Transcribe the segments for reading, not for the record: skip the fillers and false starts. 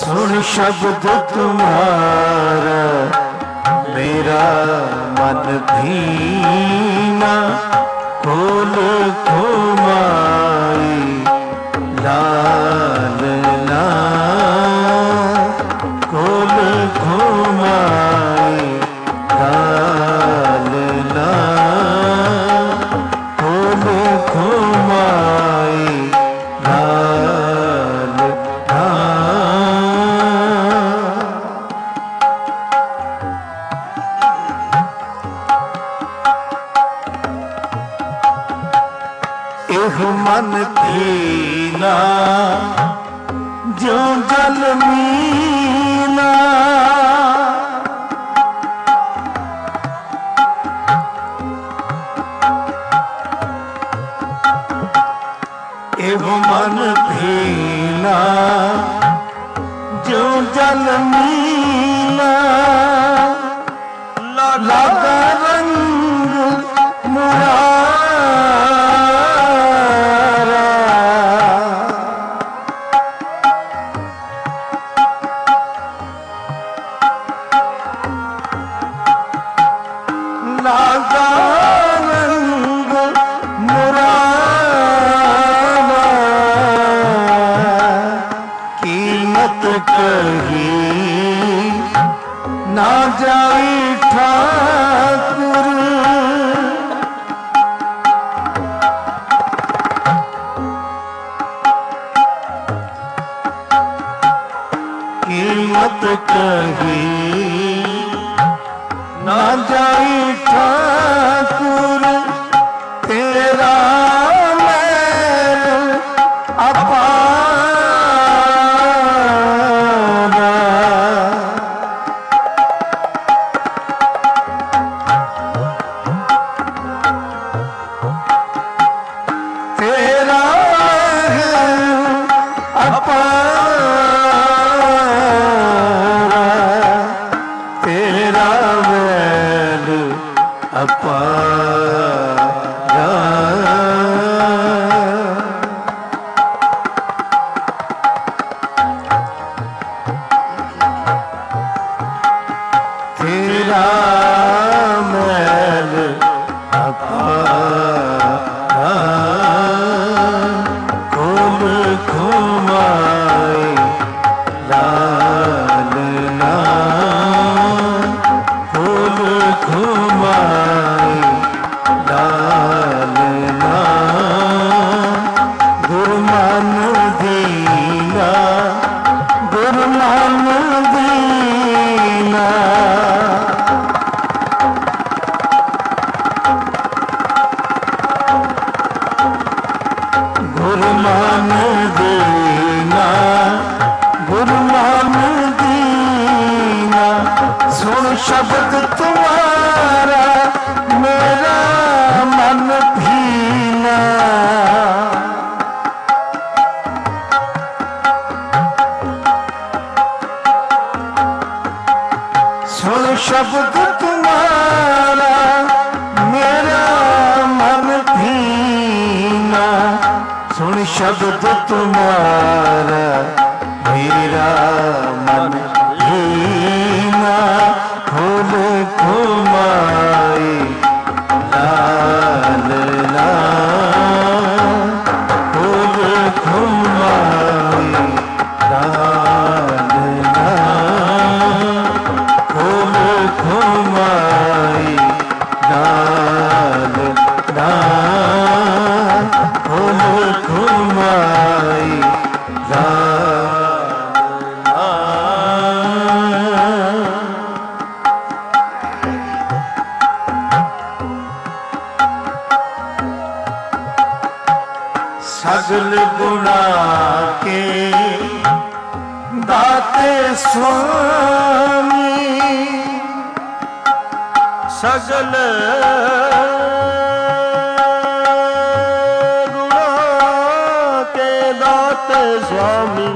सुन शब्द तुम्हारा मेरा मन भीना, खोल खुमाई लालना, खोल खुमाई लालना, खोल खुमाई लालना। एह मन भीना जो जल मीना, एह मन भीना जो जल मीना, लगा रंग मुरारा, लगा रंग मुरारा, कीमत कही ना जाई ठाकुर, कीमत कही ना जाई ठाकुर, तेरा मैल अपारा, तेरा अपारा, तेरा मैल अपारा। तेरा मैल अपारा, खोल खुमाई लालना, खोल खुमाई लालना, गुरमान दीना, गुरमान दीना, गुरमान दीना, गुरमान दीना, सुन शब्द तुम्हारा मेरा मन भीना, सुन शब्द तुम्हारा मेरा मन भीना, सुन शब्द तुम्हारा मेरा मन भीना, खोल खुमाई लालना, खोल खुमाई लालना, खोल खुमाई लालना, खोल खुमाई लालना। सगल गुणा के दाते स्वामी, सगल गुणा के दाते स्वामी,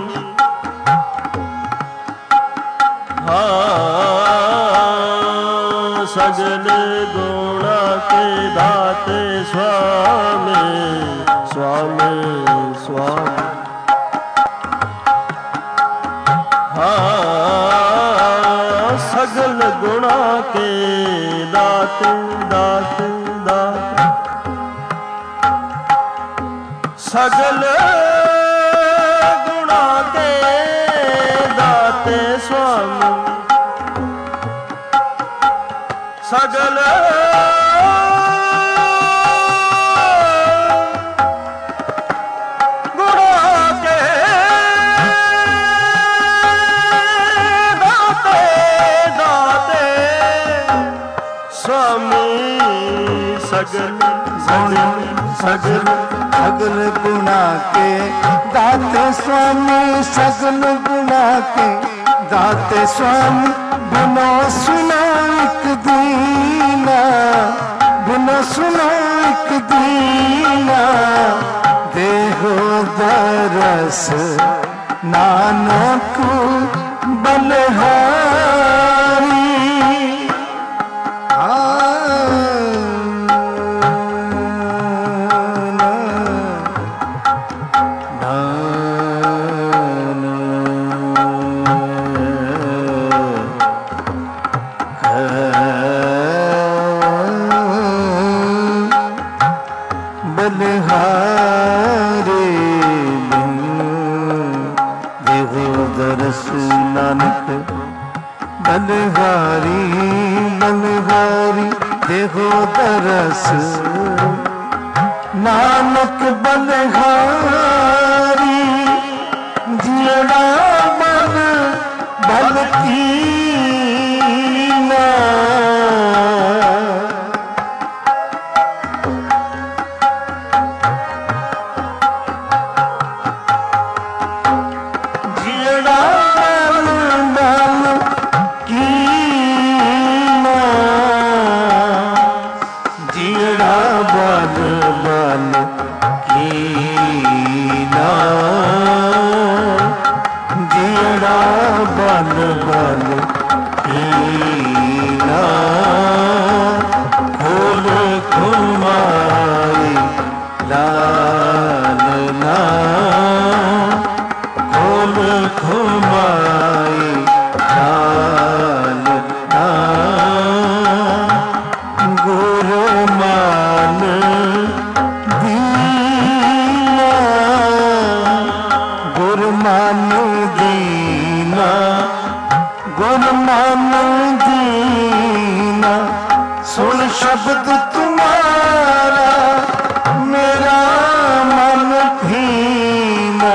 हाँ सगल गुणा के दाते स्वामी, स्वामी स्वामी, सगल गुणा के दाते दाते दाते सगल गुणा के दाते स्वामी सगल सगल सगल गुणा के दाते स्वामी सगल गुणा के दाते स्वामी बिना सुना एक दीना बिना सुना एक दीना देहो दरस नानक बलहारी बलहारी बलहारी देहो दरस नानक बलहारी जियड़ा बल बल कीना शब्द तुम्हारा मेरा मन भीना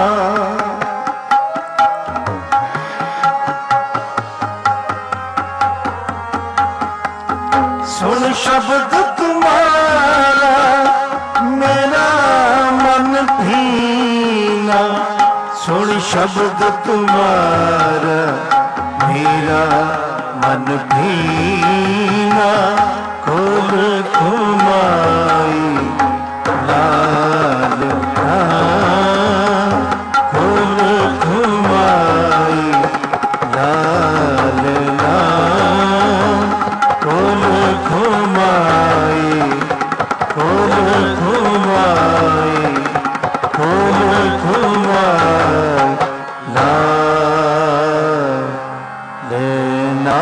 सुन शब्द तुम्हारा मेरा मन भीना सुन शब्द तुम्हारा मेरा मन भीना खोल घुमाई लाल खोल घुमाई लाल खोल घुमाई खोल घुमाई खोल घुमाई लाल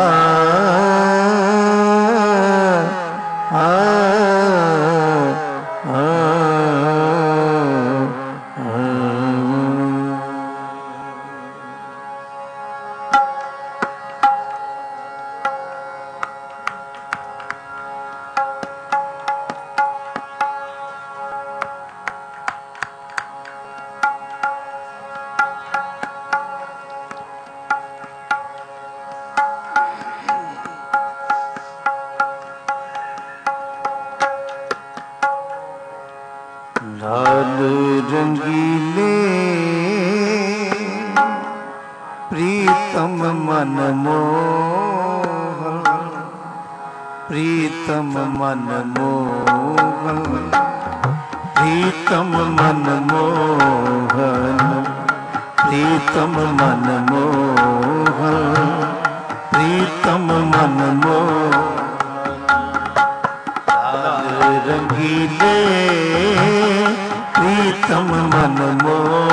रंगीले प्रीतम मन मोहन प्रीतम मन मोहन प्रीतम मन मोहन प्रीतम मन मोहन प्रीतम मन मोहन रंगीले प्रीतम मन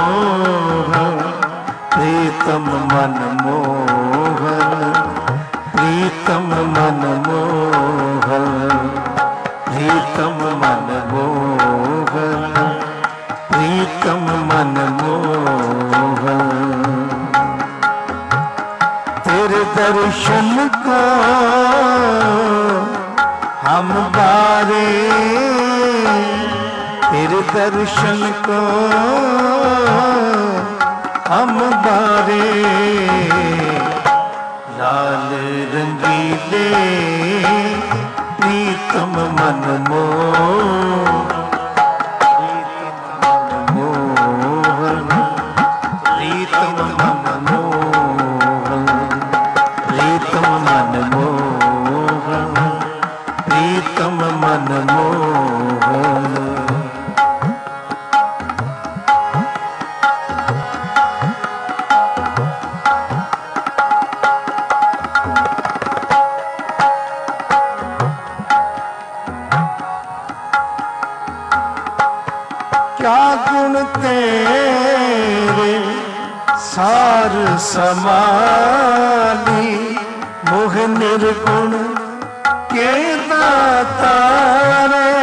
मोहन प्रीतम मन मोहन प्रीतम मनमोहन, प्रीतम मनमोहन, प्रीतम मनमोहन। तेरे दर्शन को हम बारे, तेरे दर्शन को हम बारे, लाल रंगीले प्रीतम मनमोहन, प्रीतम मनमोहन, प्रीतम मनमोहन, प्रीतम मनमोहन। क्या गुण तेरे सार समाली, मोह निर्गुण के दाता रे।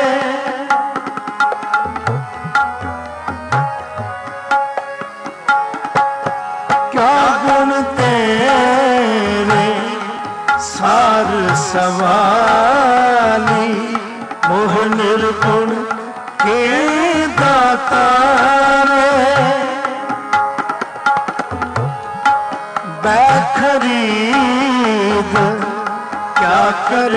क्या गुण तेरे सार समाली, मोह निर्गुण के दाता रे। बैखरीद क्या कर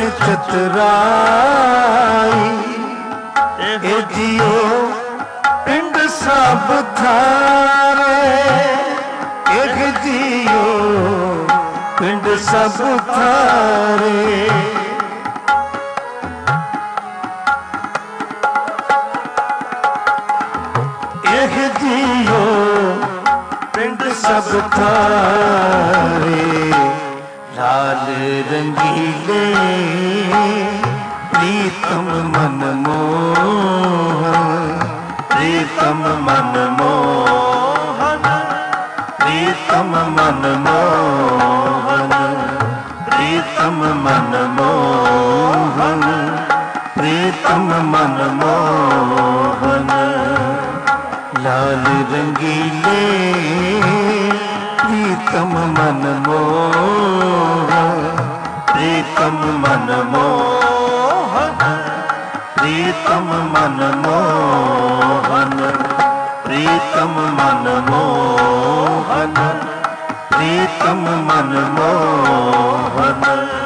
चतुराई, ए जियो पिंड सब थारे, एक जियो पिंड सब थारे। एक जियो पिंड सब थारे, लाल रंगीले प्रीतम मनमोहन, प्रीतम मनमोहन, प्रीतम मनमोहन, प्रीतम मनमोहन, प्रीतम मनमोहन। लाल रंगीले प्रीतम मनमोहन, प्रीतम मनमोहन, प्रीतम मनमोहन, प्रीतम मनमोहन, प्रीतम मनमोहन।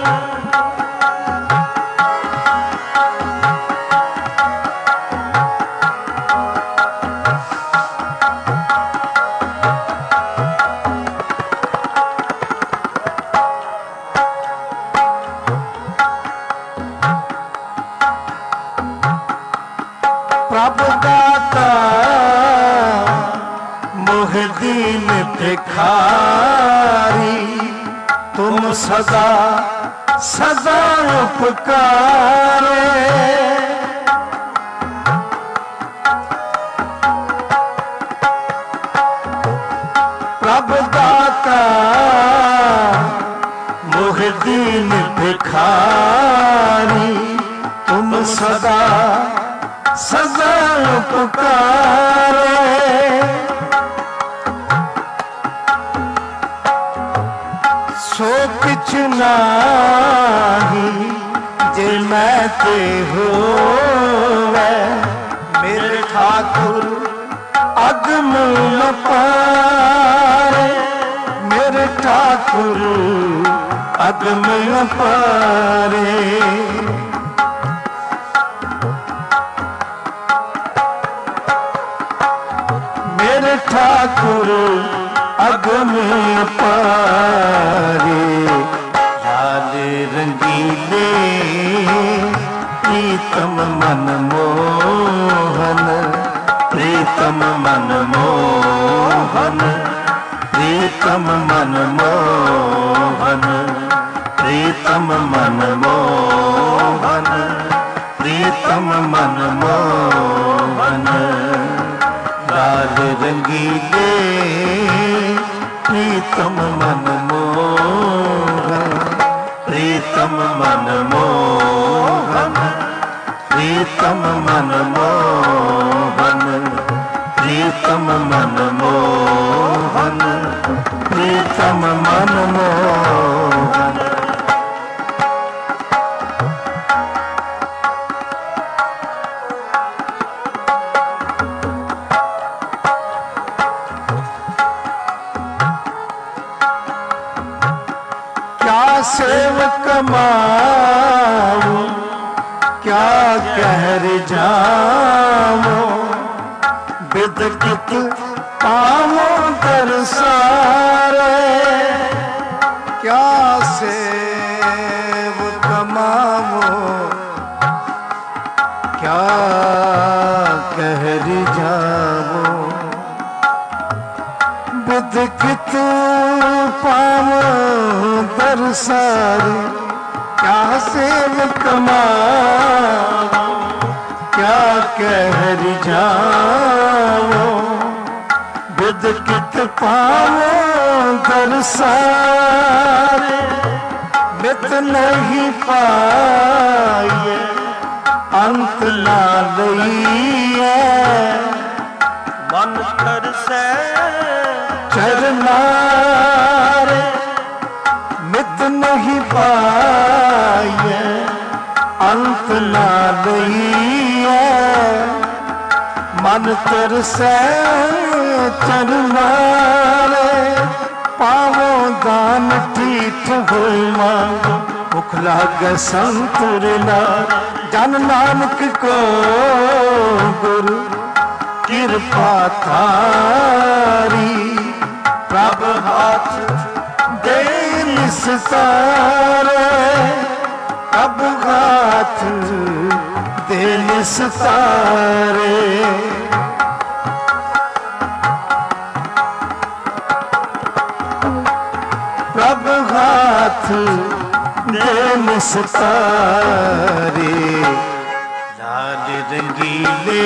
प्रभु दाता मोह दीन भिखारी, तुम सदा सदा उपकारे। प्रभु दाता मोह दीन भिखारी, तुम सदा सदा पुकारे। सो किछ नाही जे मैं ते होवे, मेरे ठाकुर अगम अपारे, मेरे ठाकुर अगम अपारे। मेरे ठाकुर अगम अपारे, लाल रंगीले प्रीतम मनमोहन, प्रीतम मनमोहन, प्रीतम मनमोहन, प्रीतम मनमोहन, प्रीतम मनमोहन। लाल रंगीले प्रीतम मनमोहन। प्रीतम मन मोहन, प्रीतम मन मोहन, प्रीतम मन मोहन, प्रीतम मन मोहन। क्या सेवक मारू, क्या कहर जामो, बिदकित पामो दरसारे। क्या सेवक मामो, क्या कहर जामो, बिदकित पामो दरसारे। क्या सेवक मामो, क्या कहर जाओ, बिदकित पावो दरसारे। मित नहीं पाइए, अंत ना लइए, मन तरसै चरनारे। मित नहीं पाइए, अंत ना लइए, मन तरसै चरनारे। पावो दान ठीक होई मांगो, मुख लागे संतुर नार। जन नानक को गुरु कृपा थारी, प्रभ हाथ दे निस्तारे। प्रभ हाथ दे निस्तारे। प्रभ हाथ दे निस्तारे। लाल रंगीले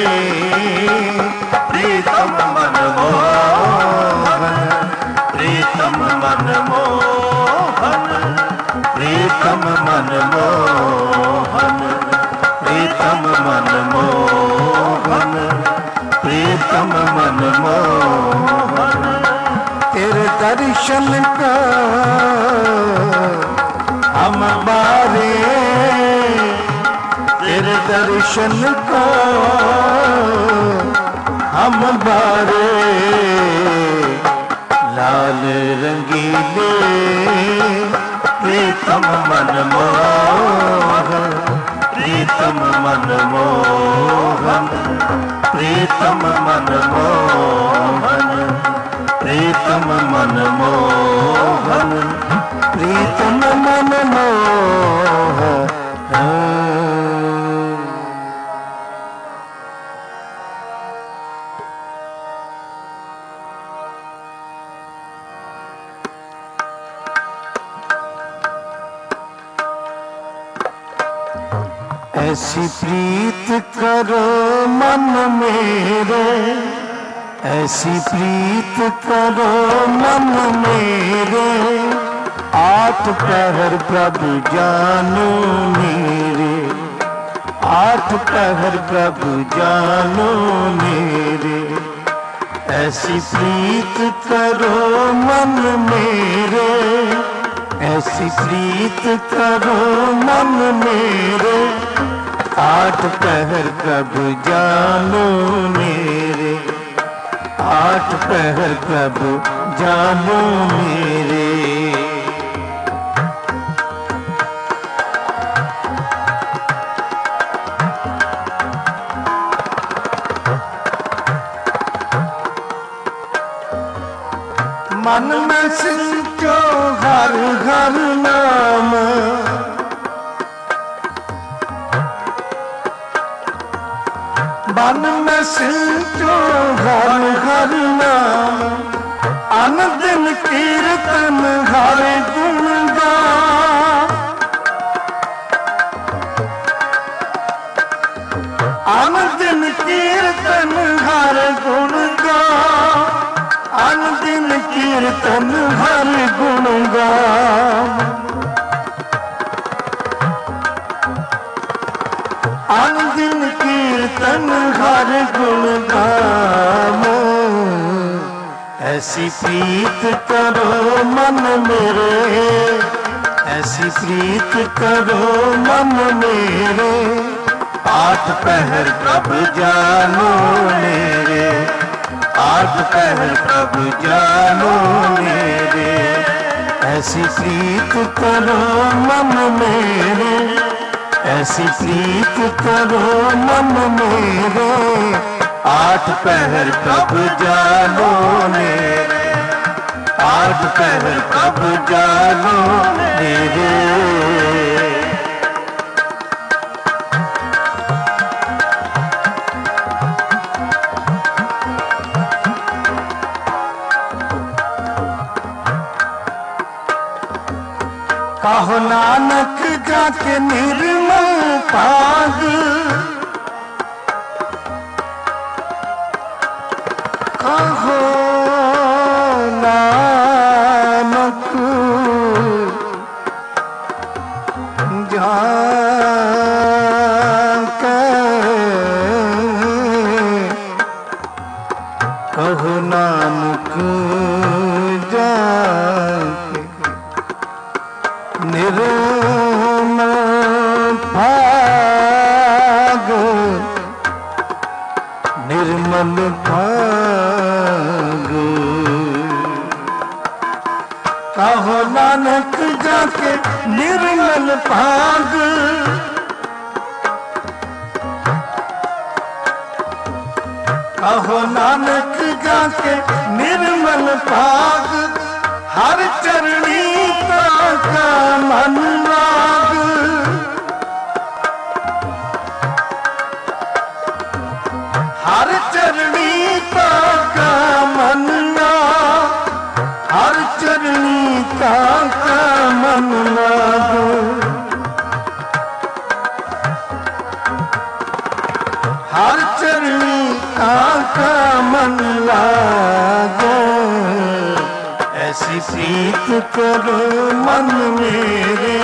प्रीतम मन मोहन, प्रीतम मन मोहन, प्रीतम मन मोहन, प्रीतम मन मोहन, प्रीतम मन मोहन। तेरे दर्शन का हम बारे, तेरे दर्शन को हम बारे। लाल रंगीले प्रीतम मन मोहन, प्रीतम मन मोहन, प्रीतम मन मोहन, प्रीतम मन मोहन, प्रीतम मन मोहन। ऐसी प्रीत करो मन मेरे, ऐसी प्रीत करो मन मेरे। आठ पहर प्रभु जानो मेरे, आठ पहर प्रभु जानो मेरे। ऐसी प्रीत करो मन मेरे, ऐसी प्रीत करो मन मेरे। आठ पहर प्रभु जानो मेरे, आठ पहर प्रभु जानो मेरे। मन में सिंचो हर हर नाम, मन में सिंचो हर हर नाम। अन दिन कीर्तन हर गुण गान, अन दिन कीर्तन हर गुण गान, अन दिन कीर्तन हर गुण गान। तन हर गुण गावो। ऐसी प्रीत करो मन मेरे, ऐसी प्रीत करो मन मेरे, आठ पहर प्रभु जानो मेरे, आठ पहर प्रभु जानो मेरे। ऐसी प्रीत करो मन मेरे, ऐसी प्रीत करो मन मेरे, आठ पहर प्रभु जानो मेरे, आठ पहर प्रभु जानो मेरे। कहो नानक जाके निर्मल पाग, कहो नानक जाके, कहो नानक जाके निर्मल भाग, निर्मल भाग। कहो नानक जाके निर्मल भाग, कहो नानक जाके निर्मल भाग। हर चरणी का मन लाग, हर चरणी का मन लाग, हर चरणी का मन लाग। हर चरणी का मन लाग। ऐसी प्रीत करो मन मेरे,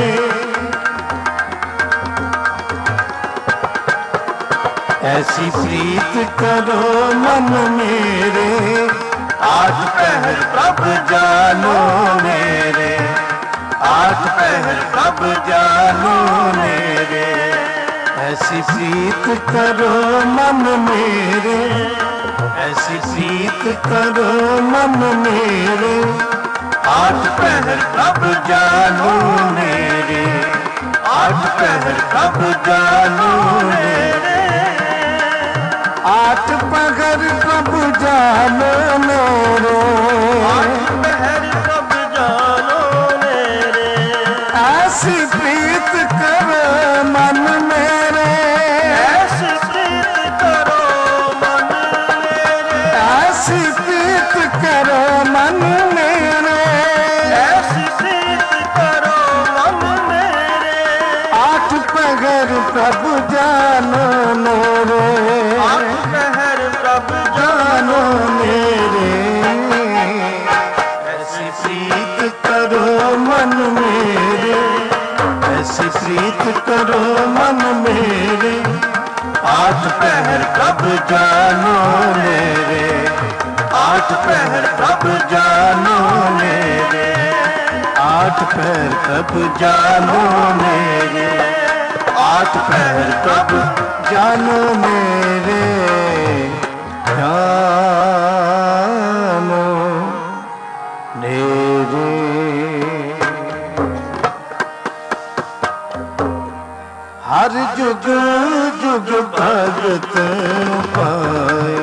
ऐसी प्रीत करो मन मेरे, आठ पहर प्रभु जानो मेरे, आठ पहर प्रभु जानो मेरे। ऐसी प्रीत करो मन मेरे, ऐसी प्रीत करो मन मेरे, आठ पहर प्रभु जानो मेरे, आठ पहर प्रभु जानो मेरे। आठ पहर प्रभु जानो मेरे, आठ पहर प्रभु जानो मेरे। ऐसी प्रीत करो मन मेरे, ऐसी प्रीत करो मन मेरे, ऐसी प्रीत करो मन मेरे, ऐसी प्रीत करो मन मेरे। आठ पहर प्रभु जानो मेरे, आठ पहर प्रभु जानो मेरे। ऐसी प्रीत करो मन मेरे, ऐसी प्रीत करो मन मेरे, आठ पहर प्रभु जानो मेरे, आठ पहर प्रभु जानो मेरे, आठ पहर प्रभु जानो मेरे, आठ पहर प्रभु जानो मेरे, जानो मेरे। हर जुग जुग भगत पाया,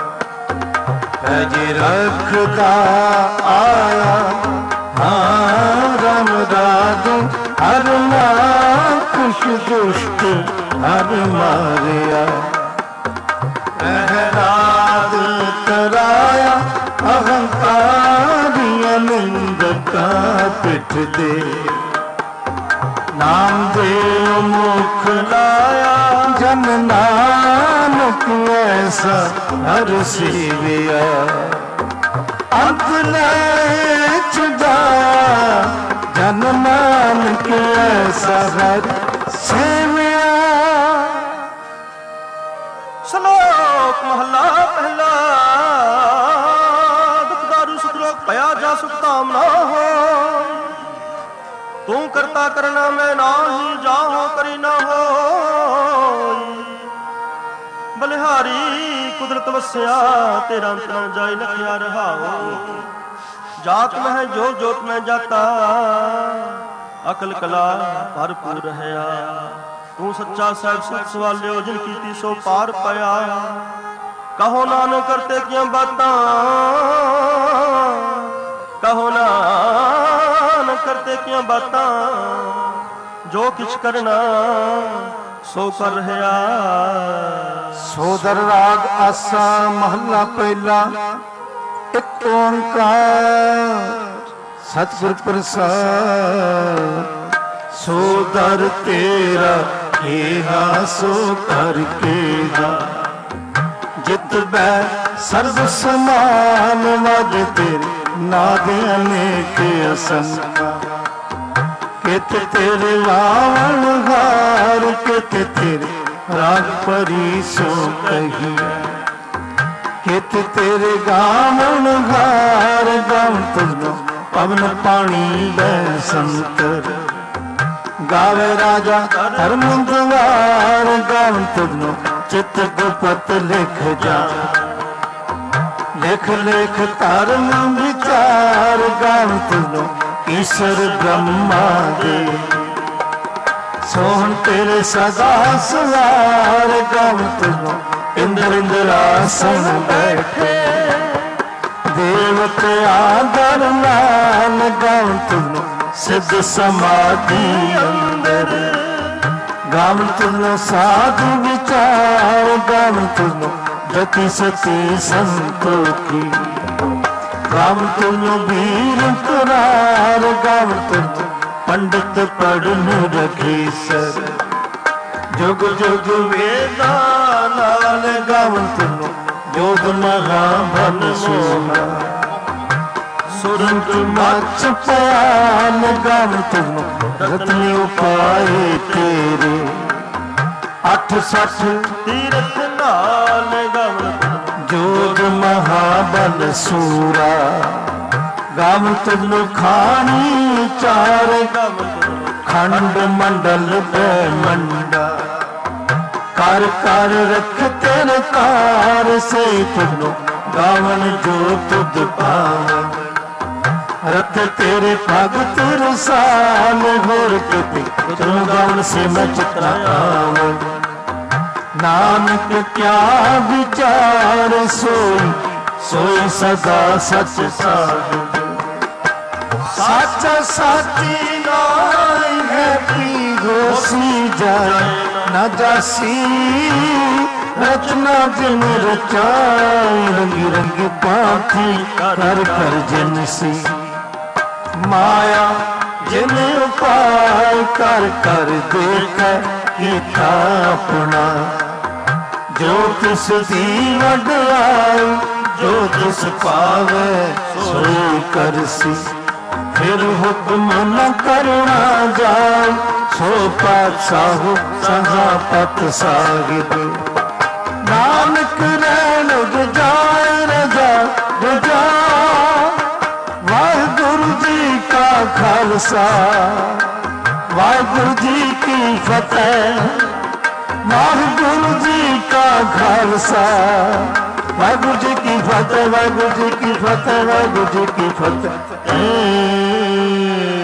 अज रखदा आया। हाँ राम राज हर कुछ दुष्ट हर मारिया, प्रहलाद कराया अहंकारिया निंदका पिठ दे। नाम दे मुख लाया जन नानक ऐसा हर सेविया। अंत ले छुड़ाया जन नानक ऐसा हर सेविया। धाम ना हो। तू करता करना मैं नाही जाहो करी ना हो। बलिहारी कुदरत वस्या तेरा अंत न जाय लखिया रहाओ। जात में है जो जोत में जाता अकल कला भरपूर रहया। तू सच्चा साहिब सत सवालियो जिन कीती सो पार पाया। कहो नानक करते क्यों बातां कहो नानक करते क्यों बातां जो किछ करना सो कर रहया। सोदर राग आसा महला पहला एक ओंकार सतगुर प्रसाद। सोदर तेरा केहा सो कर केहा जित बै सर्व समान वज तेरे नाद अनेक असंख्य। कित तेरे रावण हार कित तेरे राग परी सो कहिया। कित तेरे गावन हार गावन तुझनो पवन पानी बै संतर। गावे राजा हरमुंदवार गावन तुझनो चित गुपत लिख जा। लिख लिख धर्म विचार गावन तुझनो ईश्वर ब्रह्मा दे। सोहन तेरे सदा सवार गावन तुझनो इंद्र इंद्रासन बैठे। देवते आदर नाम गावन तुझनो सिद्ध समाधि अंदर। गावन तुझनो साधु विचार गावन तुझनो जति सती संतोखी। गावन तुझनो वीर करार गावन तुझनो पंडित पढ़न रखी सर। जुग जुग वेदा नाल गावन तुझनो जोध महाभन सोहा। सुरंग मच प्यान गावन तुझनो रत्न उपाय तेरे। 68 तीरथ नाल गावन जोग महाबल सूरा। गावन तुझनो खानी चार खंड मंडल ब्रह्मंडा। कर कर रख तेरे कार से तुझनो गावन जो तुझ पावन। रख तेरे भगत रसान होर किते तुझनो गावन से मैं चितरावन। नानक क्या विचार सोई सोई सदा सच साध। सच साची नाई है पी होसी जाए न जासी। रचना जिन रचाई रंगी रंगी पाथी कर कर जन सी। माया जिन उपाय कर कर देख कीता अपना। जो तिस दी वडलाई जो तिस पावे सोई करसी। फिर हुक्म न करना जाए सो पातशाह सहापत साहिब। नानक रैन जाए रजा रजा। वाहिगुरु जी का खालसा वाहिगुरु जी की फतेह। वाहिगुरु जी का खालसा वाहिगुरु जी की फतेह। वाहिगुरु जी की फतेह। वाहिगुरु जी की फतेह।